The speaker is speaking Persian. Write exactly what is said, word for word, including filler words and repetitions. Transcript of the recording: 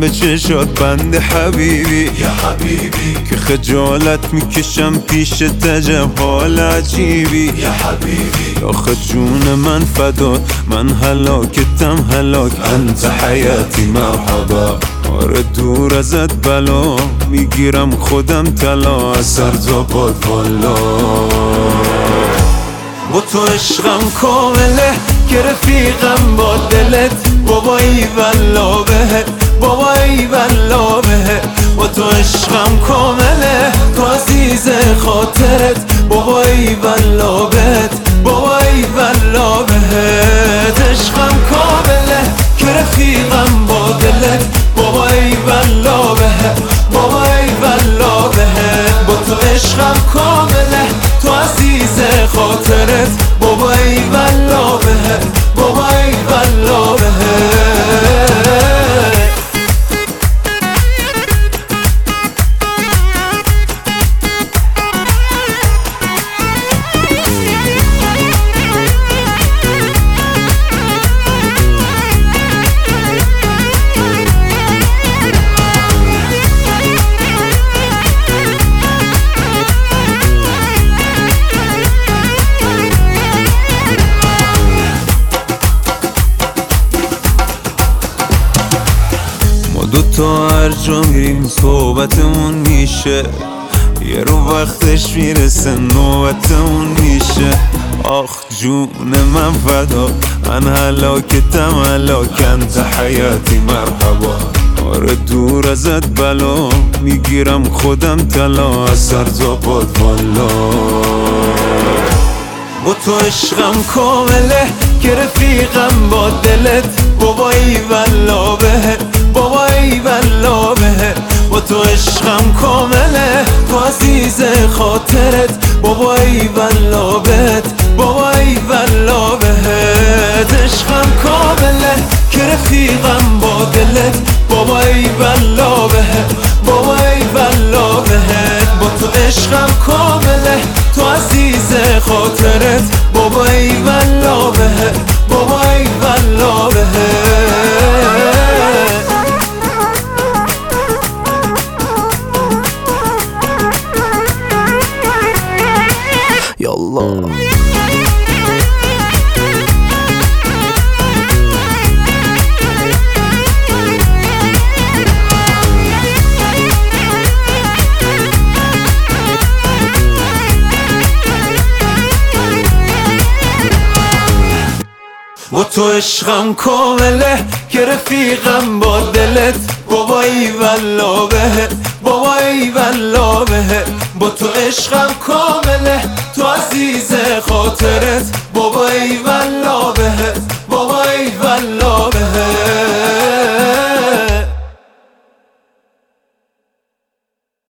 به چشات بند حبیبی یا حبیبی که خجالت میکشم پیش تجب حال عجیبی یا حبیبی آخه جون من فدا من هلاکتم هلاک انت حیاتی مرحبا آره دور ازت بلا میگیرم خودم طلا از سرزاباد والا با تو عشقم کامله که رفیقم با دلت بابا ای والله بهت بابا ای والله بهت با تو عشقم کامله تو عزیز خاطرت بابا ای والله بهت بابا ای والله بهت عشقم کامله که رفیقم با دلت بابا ای والله بهت بابا ای والله بهت با تو عشقم کامله تو عزیز خاطرت بابا ای والله بهت بابا ای والله بهت دوتا هر جا میریم صحبتمون میشه یه رو وقتش میرسه نوبتمون میشه آخ جون من فدا من هلاکتم هلاک انت حیاتی مرحبا آره دور ازت بلا میگیرم خودم طلا از سرزاباد والا با تو عشقم کامله که رفیقم با دلت بابا ای والله بهت بابا ای والله بهت با تو عشقم کامله تو عزیز خاطرت بابا ای والله بهت بابا ای والله بهت عشقم کامله که رفیقم با دلت بابا ای والله بهت بابا ای والله بهت با تو عشقم کامله تو عزیز خاطرت بابا ای والله بهت بابا ای والله بهت یالله با تو عشقم کامله که رفیقم با دلت بابا ای والله بهت بابا ای والله بهت با تو عشقم کامله تو عزیز خاطرت بابا ای والله بهت